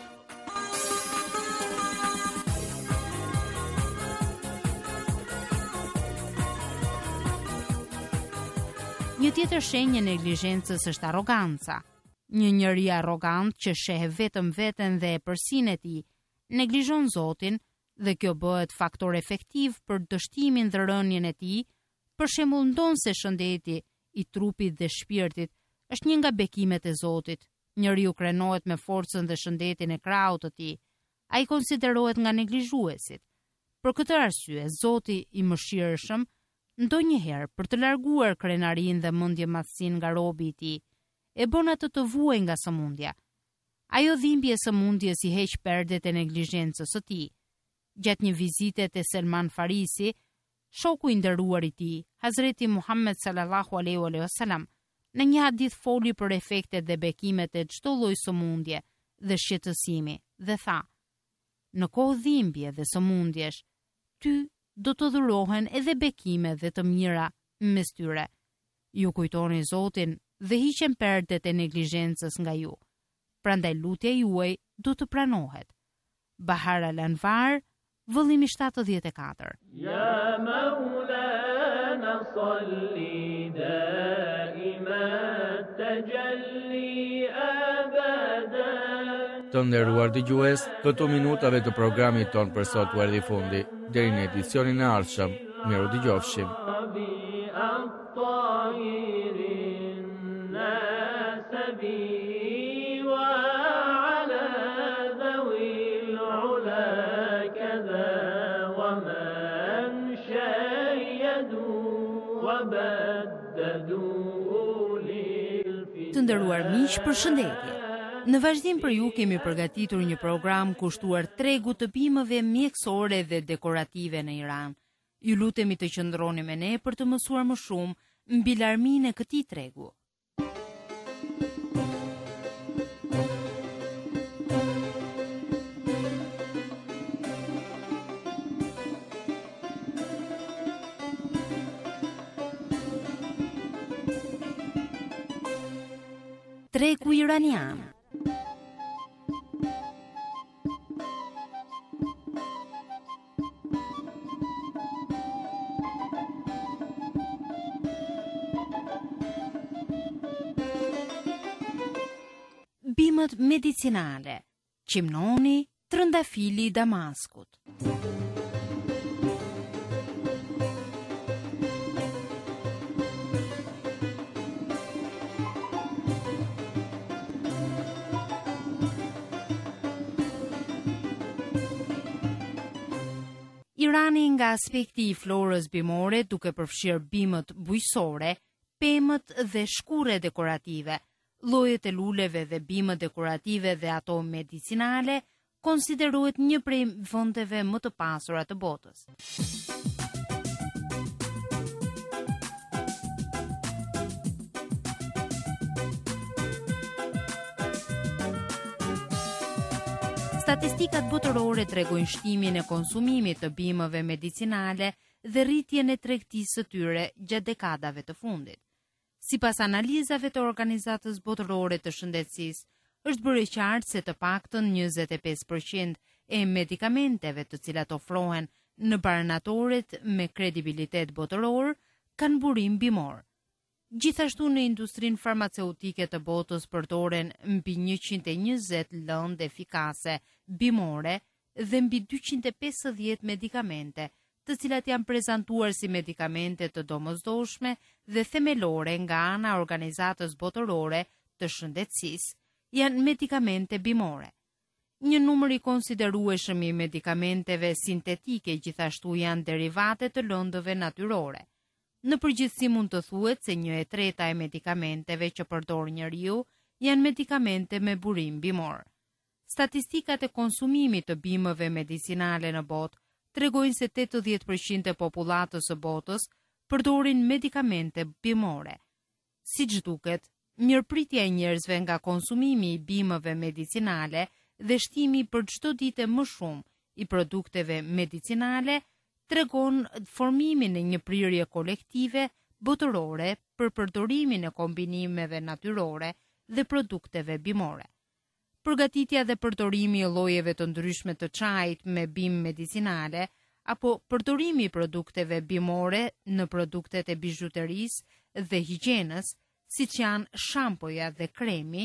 Speaker 5: Një tjetër shenjë e neglizhencës është arroganca. Një njeri arrogant që sheh vetëm veten dhe e përsinë e tij neglizhon Zotin dhe kjo bëhet faktor efektiv për dështimin dhe rënien e tij. Për shembull, ndonse shëndeti i trupit dhe shpirtit është një nga bekimet e Zotit. Njeriu krenohet me forcën dhe shëndetin e krahut të tij. Ai konsiderohet nga neglizhuesit. Për këtë arsye, Zoti i mëshirshëm ndonjëherë për të larguar krenarinë dhe mendjemadhsinë nga robi i tij, e bën atë të vuajë nga sëmundja. Ajo dhimbje e sëmundjes i heq perdet e neglizhencës së tij. Gjatë një vizite te Salman Farisi, shoku i nderuar i tij, Hazreti Muhammed sallallahu alaihi wasallam, në një hadith foli për efektet dhe bekimet e çdo lloji sëmundje dhe shqetësimi dhe tha: në kohë dhimbje dhe sëmundjesh, ty do të dhurohen edhe bekime dhe të mira mes tyre. Ju kujtoni Zotin dhe hiqen perdet e neglizhencës nga ju. Prandaj lutja juaj do të pranohet. Bahar al-Anvar, vëllimi 74.
Speaker 3: Ya Maulana salli daiman tajalli abadan.
Speaker 6: Të nderuar dëgjues, këto minutave të programit ton për sot u erdhi fundi. Deri në edicionin e ardhshëm, miru dëgjofshim.
Speaker 5: Të nderuar miq, përshëndetje. Në vazhdim për ju kemi përgatitur një program kushtuar tregut të bimëve mjekësore dhe dekorative në Iran. Ju lutemi të qëndroni me ne për të mësuar më shumë mbi larminë e këtij tregu. Tregu iranian. Bimët medicinale, qimnoni, trëndafili i Damaskut. Irani nga aspekti i florës bimore duke përfshirë bimët bujësore, pemët dhe shkure dekorative, llojet e luleve dhe bimët dekorative dhe ato medicinale, konsiderohet një prej vendeve më të pasura të botës. Statistikat botërore tregojnë shtimin e konsumimit të bimëve medicinale dhe rritjen e tregtisë së tyre gjatë dekadave të fundit. Sipas analizave të Organizatës Botërore të Shëndetësisë, është bërë qartë se të paktën 25% e medikamenteve të cilat ofrohen në baranatoret me kredibilitet botëror kanë burim bimor. Gjithashtu në industrinë farmaceutike të botës përdoren mbi 120 lëndë efikase bimore dhe mbi 250 medikamente, të cilat janë prezantuar si medikamente të domosdoshme dhe themelore nga ana e Organizatës Botërore të Shëndetësisë, janë medikamente bimore. Një numër i konsiderueshëm i medikamenteve sintetike gjithashtu janë derivate të lëndëve natyrore. Në përgjithësi mund të thuhet se 1/3 e medikamenteve që përdor njeriu janë medikamente me burim bimor. Statistikat e konsumimit të bimëve medicinale në botë tregojnë se 80% e popullatës së botës përdorin medikamente bimore. Siç duket, mirëpritja e njerëzve nga konsumimi i bimëve medicinale dhe shtimi për çdo ditë më shumë i produkteve medicinale tregon formimin e një prirje kolektive botërore për përdorimin e kombinimeve natyrore dhe produkteve bimore. Përgatitja dhe përdorimi i llojeve të ndryshme të çajit me bimë medicinale apo përdorimi i produkteve bimore në produktet e bizhuterisë dhe higjienës, siç janë shampoja dhe kremi,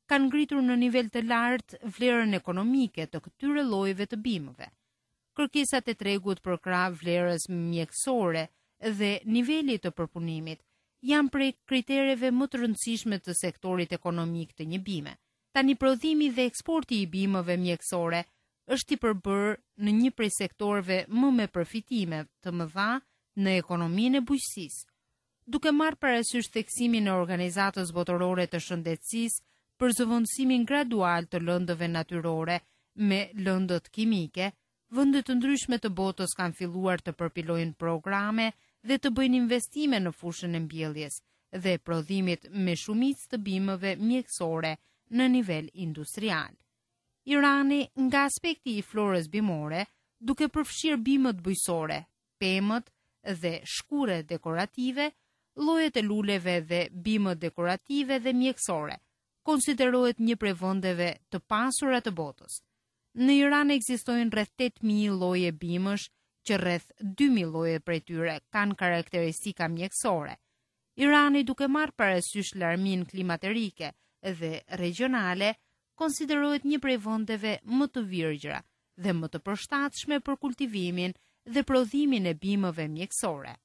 Speaker 5: kanë ngritur në nivel të lartë vlerën ekonomike të këtyre llojeve të bimëve. Kërkesat e tregut për krah vlerës mjekësore dhe niveli të përpunimit janë prej kritereve më të rëndësishme të sektorit ekonomik të një bime. Tani prodhimi dhe eksporti i bimëve mjekësore është i përbërë në një prej sektorëve më me përfitime të mëdha në ekonominë e bujqësisë. Duke marrë parasysh theksimin e Organizatës Botërore të Shëndetësisë për zëvendësimin gradual të lëndëve natyrore me lëndët kimike, vende të ndryshme të botës kanë filluar të përpilojnë programe dhe të bëjnë investime në fushën e mbjelljes dhe prodhimit me shumicë të bimëve mjekësore në nivel industrial. Irani, nga aspekti i florës bimore, duke përfshirë bimët bujqësore, pemët dhe shkure dekorative, llojet e luleve dhe bimët dekorative dhe mjekësore, konsiderohet një prej vendeve të pasura të botës. Në Iran ekzistojnë rreth 8000 lloje bimësh, që rreth 2000 lloje prej tyre kanë karakteristika mjekësore. Irani, duke marrë parasysh larmin klimaterike dhe regionale, konsiderohet një prej vendeve më të virgjra dhe më të përshtatshme për kultivimin dhe prodhimin e bimëve mjekësore.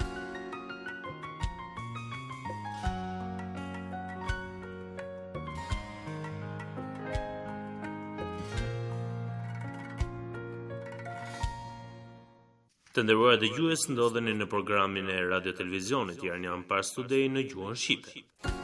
Speaker 8: Të nderuar dëgjues, ndodheni në programin e Radio Televizionit Iranian Pars Today në gjuhën shqipe.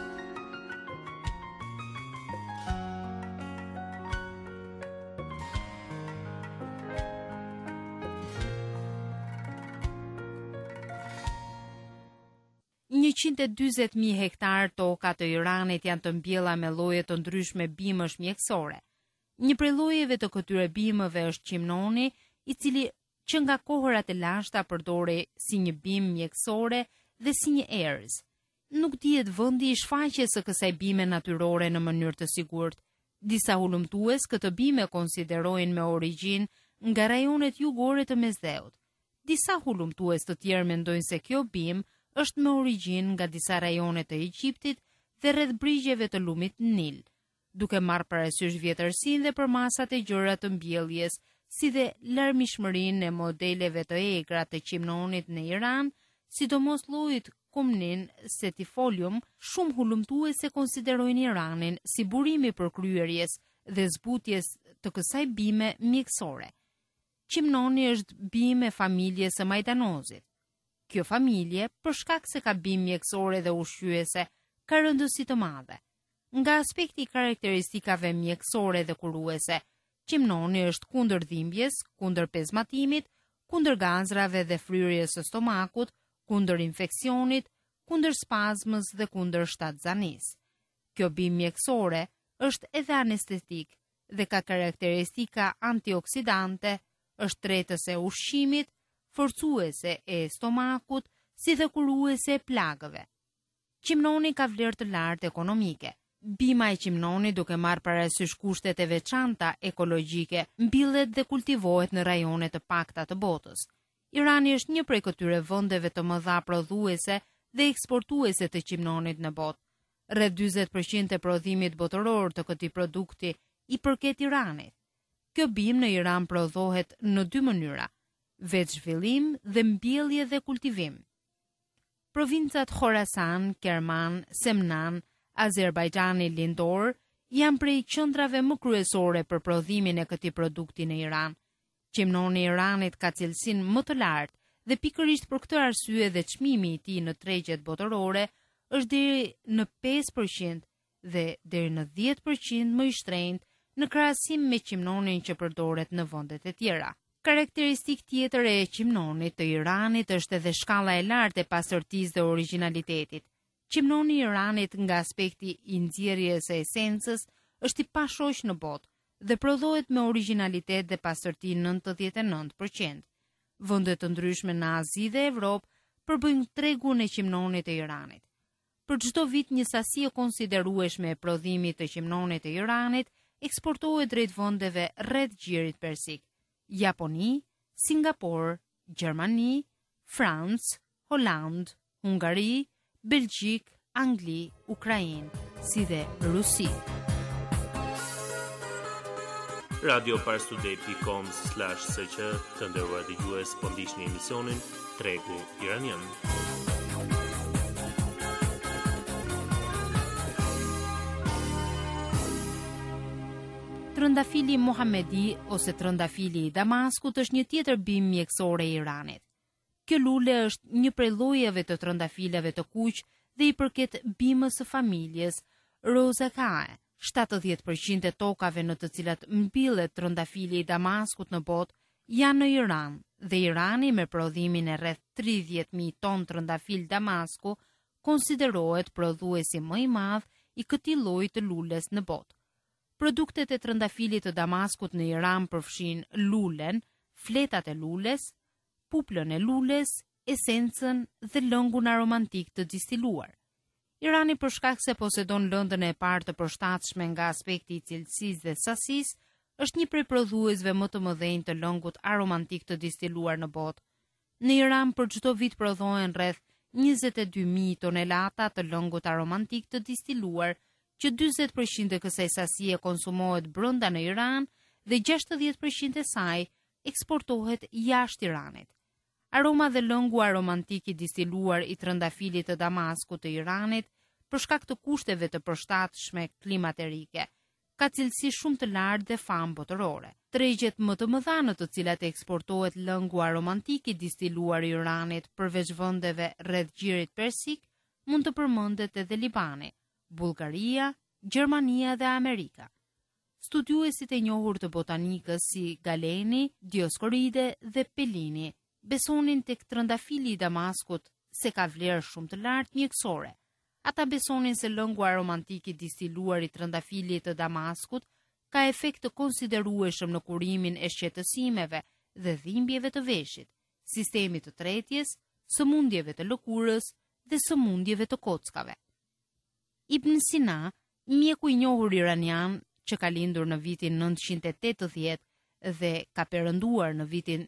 Speaker 5: $140,000 hektar toka të Iranit janë të mbjella me lloje të ndryshme bimësh mjekësore. Një prej llojeve të këtyre bimëve është qimnoni, i cili që nga kohërat e lashta përdore si një bimë mjekësore dhe si një erëz. Nuk dihet vendi i shfaqjes së kësaj bime natyrore në mënyrë të sigurt. Disa hulumtues këtë bime konsiderojnë me origjinë nga rajonet jugore të Mesdheut. Disa hulumtues të tjerë mendojnë se kjo bimë është me origjinë nga disa rajone të Egjiptit dhe rreth brigjeve të lumit Nil, duke marrë parasysh vjetërsinë dhe përmasat e gjëra të mbjelljes, si dhe larmishmërinë e modeleve të egra të qimnonit në Iran, sidomos llojit Cumnin setifolium, shumë hulumtuese konsiderojnë Iranin si burimi përkryerjes dhe zbutjes të kësaj bime mjekësore. Qimnoni është bime e familjes së majdanozit. Kjo familje, për shkak se ka bimë mjekësore dhe ushqyese, ka rëndësi të madhe. Nga aspekti i karakteristikave mjekësore dhe kuruese, qimnoni është kundër dhimbjes, kundër pezmatimit, kundër gazrave dhe fryrjes së stomakut, kundër infeksionit, kundër spazmës dhe kundër shtatzanis. Kjo bimë mjekësore është edhe anestetik dhe ka karakteristika antioksidante, është tretëse e ushqimit, forcuese e stomakut, si dhe kuruese e plagëve. Qimnoni ka vlerë të lartë ekonomike. Bima e qimnoni, duke marrë parasysh kushtet e veçanta ekologjike, mbillet dhe kultivohet në rajone të pakta të botës. Irani është një prej këtyre vendeve të mëdha prodhuese dhe eksportuese të qimnonit në botë. Rreth 40% e prodhimit botëror të këtij produkti i përket Iranit. Kjo bimë në Iran prodhohet në dy mënyra: veç zhvillim dhe mbjellje dhe kultivim. Provincat Khorasan, Kerman, Semnan, Azerbajxhani lindor janë prej qendrave më kryesore për prodhimin e këtij produkti në Iran. Qimnoni i Iranit ka cilësinë më të lartë dhe pikërisht për këtë arsye dhe çmimi i tij në tregjet botërore është deri në 5% dhe deri në 10% më i shtrenjtë në krahasim me qimnonin që përdoret në vendet e tjera. Karakteristik tjetër e qimnonit të Iranit është edhe shkalla e lartë e pastërtisë dhe origjinalitetit. Qimnoni i Iranit nga aspekti i nxjerrjes së esencës është i pashoq në botë dhe prodhohet me origjinalitet dhe pastërti 99%. Vende të ndryshme në Azi dhe Evropë përbëjnë tregun e qimnonit të Iranit. Për çdo vit një sasi e konsiderueshme e prodhimit të qimnonit të Iranit eksportohet drejt vendeve rreth gjirit persik: Japoni, Singapur, Gjermani, Francë, Holand, Hungari, Belgjik, Angli, Ukrainë, si dhe Rusi.
Speaker 8: radioparstude.com/sq të nderuar dëgjues, po ndiqni emisionin Tregu Iranian.
Speaker 5: Trëndafili Muhamedi ose trëndafili i Damaskut është një tjetër bimë mjekësore e Iranit. Kjo lule është një prej llojeve të trëndafilave të kuq dhe i përket bimës së familjes Rozekae. 70% e tokave në të cilat mbillet trëndafili i Damaskut në botë janë në Iran dhe Irani me prodhimin e rreth 30.000 ton trëndafil Damasku konsiderohet prodhuesi më i madh i këtij lloji të lules në botë. Produktet e trëndafilit të Damaskut në Iran përfshin lulen, fletat e lules, puplën e lules, esencën dhe lëngun aromantik të distiluar. Irani për shkak se posedon lëndën e parë të përshtatshme nga aspekti i cilësisë dhe sasisë, është një prej prodhuesve më të mëdhenj të lëngut aromantik të distiluar në botë. Në Iran për çdo vit prodhohen rreth 22.000 tonelata të lëngut aromantik të distiluar, që 40% e kësaj sasie konsumohet brenda në Iran dhe 60% e saj eksportohet jashtë Iranit. Aroma dhe lëngu aromantik i distiluar i trëndafilit të Damaskut të Iranit, për shkak të kushteve të përshtatshme klimaterike, ka cilësi shumë të lartë dhe famë botërore. Tregjet më të mëdha në të cilat eksportohet lëngu aromantik i distiluar i Iranit përveç vendeve rreth gjirit persik, mund të përmendet edhe Libani, Bullgaria, Gjermania dhe Amerika. Studiuesit e njohur të botanikës si Galeni, Dioscoride dhe Pellini besonin tek trëndafili i Damaskut se ka vlerë shumë të lartë mjekësore. Ata besonin se lëngu aromantik i distiluar i trëndafilit të Damaskut ka efekt të konsiderueshëm në kurimin e shqetësimeve dhe dhimbjeve të veshit, sistemit të tretjes, sëmundjeve të lëkurës dhe sëmundjeve të kockave. Ibn Sina, mjeku i njohur iranian që ka lindur në vitin 980 dhe ka perënduar në vitin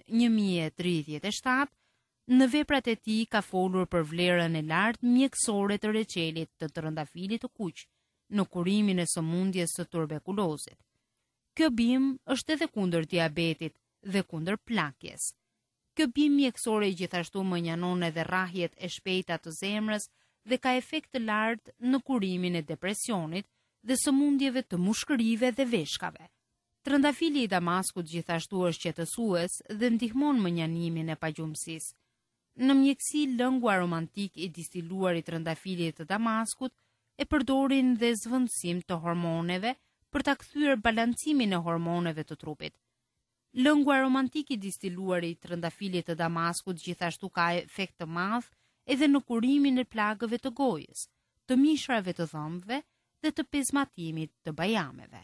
Speaker 5: 1037, në veprat e tij ka folur për vlerën e lartë mjekësore të reçelit të trëndafilit të kuq në kurimin e sëmundjes së tuberkulozit. Kjo bimë është edhe kundër diabetit dhe kundër plakjes. Kjo bimë mjekësore gjithashtu mënjanon edhe rrahjet e shpejta të zemrës dhe ka efekt të lartë në kurimin e depresionit dhe sëmundjeve të mushkërive dhe veshkave. Trëndafili i Damaskut gjithashtu është qetësues dhe ndihmon mënjanimin e pagjumësisë. Në mjekësi, lëngu aromantik i distiluar i trëndafilit të Damaskut e përdorin dhe zvendësim të hormoneve për ta kthyer balancimin e hormoneve të trupit. Lëngu aromantik i distiluar i trëndafilit të Damaskut gjithashtu ka efekt të madh edhe në kurimin e plagëve të gojës, të mishrave të dhëmbëve dhe të pezmatimit të bajameve.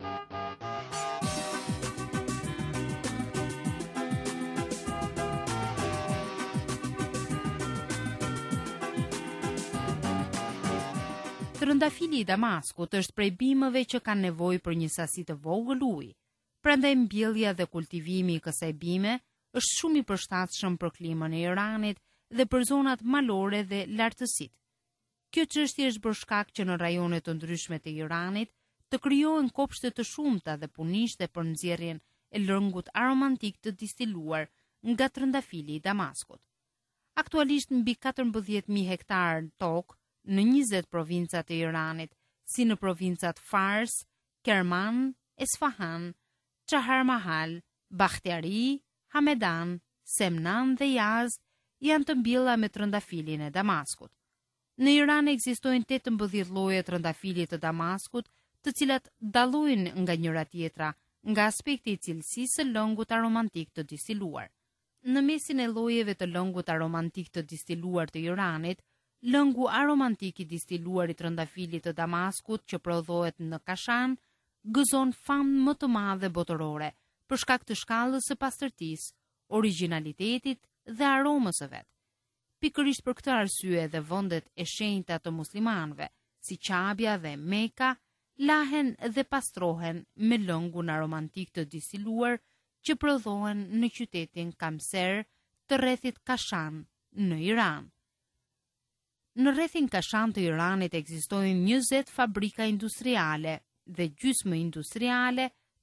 Speaker 5: Trëndafili i Damaskut është prej bimëve që kanë nevojë për një sasi të vogël uji. Prandaj mbjellja dhe kultivimi i kësaj bime është shumë i përshtatshëm për klimën e Iranit dhe për zonat malore dhe lartësitë. Kjo çështje është bërë shkak që në rajone të ndryshme të Iranit të krijohen kopshte të shumta dhe punishte për nxjerrjen e lëngut aromantik të distiluar nga trëndafili i Damaskut. Aktualisht mbi 14.000 hektar tokë në 20 provinca të Iranit, si në provincat Fars, Kerman, Esfahan, Çaharmahal, Bakhtiari, Hamedan, Semnan dhe Yazd janë të mbjella me trëndafilin e Damaskut. Në Iran ekzistojnë 18 lloje trëndafilit të Damaskut, të cilat dallojnë nga njëra tjetra nga aspekti i cilësisë së lëngut aromantik të distiluar. Në mesin e llojeve të lëngut aromantik të distiluar të Iranit, lëngu aromantik i distiluar i trëndafilit të Damaskut që prodhohet në Kashan gëzon famë më të madhe botërore për shkak të shkallës së pastërtisë, origjinalitetit dhe aromës së vet. Pikërisht për këtë arsye dhe vendet e shenjta të muslimanëve, si Qabja dhe Meka, lahen dhe pastrohen me lëngun aromantik të distiluar që prodhohen në qytetin Kamser të rrethit Kashan në Iran. Në rrethin Kashan të Iranit ekzistojnë 20 fabrika industriale dhe gjysmë industriale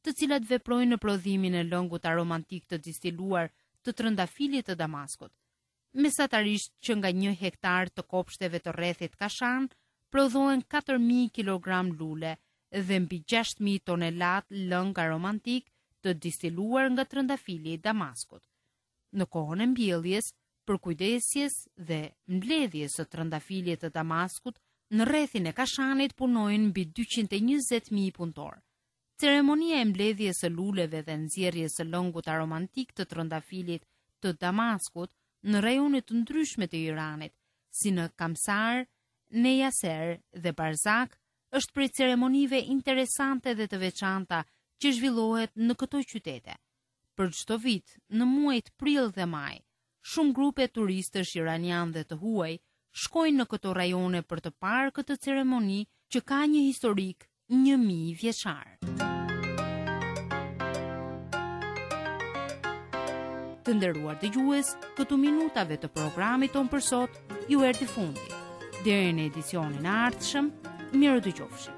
Speaker 5: të cilat veprojnë në prodhimin e lëngut aromatik të distiluar të trëndafilit të Damaskut. Mesatarisht që nga 1 hektar të kopshteve të rrethit Kashan prodhohen 4.000 kg lule dhe mbi 6.000 tonelat lëng aromatik të distiluar nga trëndafili i Damaskut. Në kohën e mbjelljes, për kujdesjes dhe mbledhjes së trëndafilit të Damaskut, në rrethin e Kashanit punojnë mbi 220.000 punëtor. Ceremonia e mbledhjes së luleve dhe nxjerrjes së lëngut aromatik të trëndafilit të Damaskut në rajonet të ndryshme të Iranit, si në Kamsar, Nejaser dhe Barzak, është prej ceremonive interesante dhe të veçanta që zhvillohet në këto qytete. Për çdo vit, në muajt prill dhe maj, shumë grupe turistësh iranian dhe të huaj shkojnë në këto rajone për të parë këtë ceremoni që ka një historik 1000 vjeçar. Të nderuar dëgjues, këtu minutave të programit ton për sot ju erdhi fundi. Deri në edicionin e ardhshëm, mirë dëgjofshim.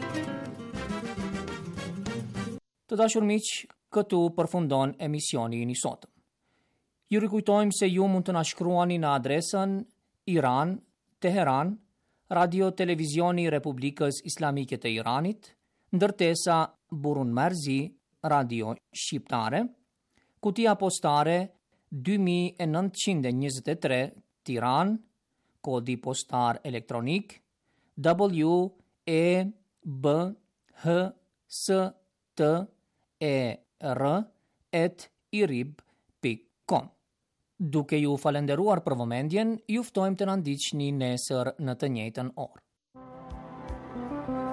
Speaker 1: Të dashur miq, këtu përfundon emisioni i sotëm. Ju rikujtojmë se ju mund të na shkruani në adresën Iran, Teheran, Radio Televizioni i Republikës Islamike të Iranit, ndërtesa Burun Marzi, Radio Shqiptare, kutia postare 2923 Tiranë, kodi postar elektronik WEBHSTER@irib.com. Duke ju falenderuar për vëmendjen, ju ftojmë të na ndiqni nesër në të njëjtën orë.